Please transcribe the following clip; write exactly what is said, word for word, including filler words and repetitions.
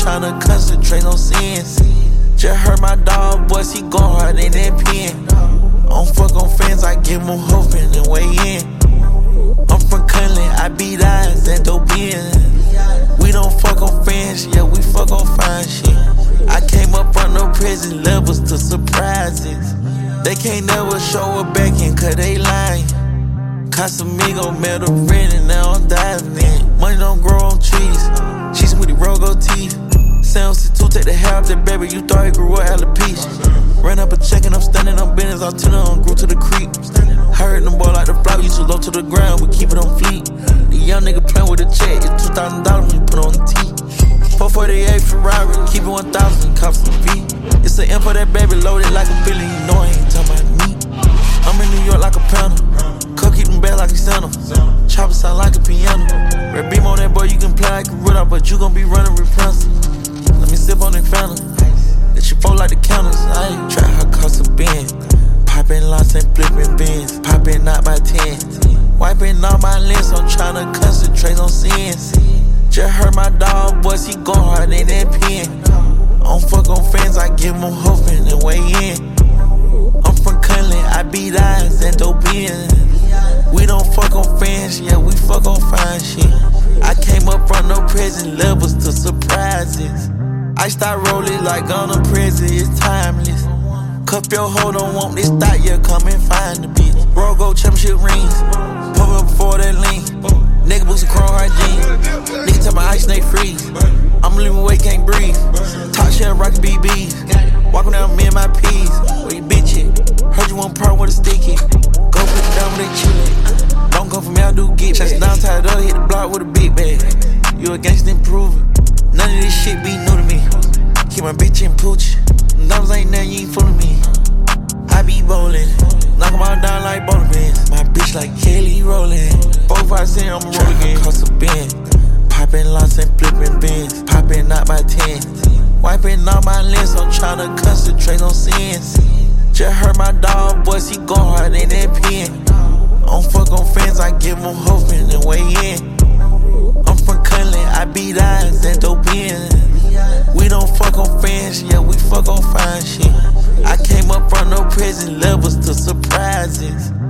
tryna concentrate on sins. Just heard my dog voice, he gone hard in that pen. I don't fuck on fans, I give them hope and then weigh in. I'm from Cunlin, I beat eyes and dope in. We don't fuck on fans, yeah, we fuck on fine shit. I came up from no prison levels to surprises. They can't never show a back in cause they lying. Casamigo, metal rent and now I'm diving in. Money don't grow on trees, she's with the Rogo teeth. Sound two, take the hair off that baby, you thought he grew up alopecia. Ran up a check and I'm standing on business, I'll turn on, grew to the creek. Heard them boy like the flower, you too low to the ground, we keep it on fleet. The young nigga playing with a check, it's two thousand dollars when you put on the T. four forty-eight Ferrari, keep it one thousand, cops some feet. It's an M for that baby, loaded like a billion, you know I ain't talking about me. I'm in New York like a pound. Cook keep them bad like a center. Chopper sound like a piano. Red beam on that boy, you can play like a riddle, but you gon' be running repressor. Let me sip on that fountain. Let you fold like the counters. I ain't try how cost a bin. Popping lots and flipping bins. Popping out by ten. Wiping all my lens, I'm tryna concentrate on sins. Just heard my dog voice, he gone hard in that pen. I don't fuck on fans, I give them hope and then weigh in. I'm from Cunlin, I beat eyes and dope in. We don't fuck on fans, yeah, we fuck on fine shit. I came up from no prison levels to surprises. I start rolling like on a prison, it's timeless. Cuff your hoe, don't want this thought, yeah, come and find the bitch. Rogo championship rings, pump up before that lean. Nigga boots and chrome hard jeans. Nigga tell my ice snake freeze. I'm leaving weight, can't breathe. Top shelf rockin' B Bs. Walking down me and my P's. Where you bitch it? Heard you want part with a sticky. Go put it down where they chillin'. Don't come for me, I do get chase down tied up, hit the block with a big bag. You a gangsta, improve it. None of this shit be new to me. Keep my bitch in pooch. Numbers ain't nothing, you ain't fooling me. I be bowling, knock 'em all down like bowling pins. My bitch like Kelly rolling. Four, five, six, I'ma roll again. Cost a bin. Popping lots and flipping bins. Popping out by ten. Wiping all my lens, I'm tryna concentrate on sins. Just heard my dog voice, he gone hard in that pen. I don't fuck on fans, I give them hope and then weigh in. I'm from Cunlin, I beat eyes and dope in. We don't fuck on fans, yeah, we fuck on fine shit. I came up from no prison levels to surprises.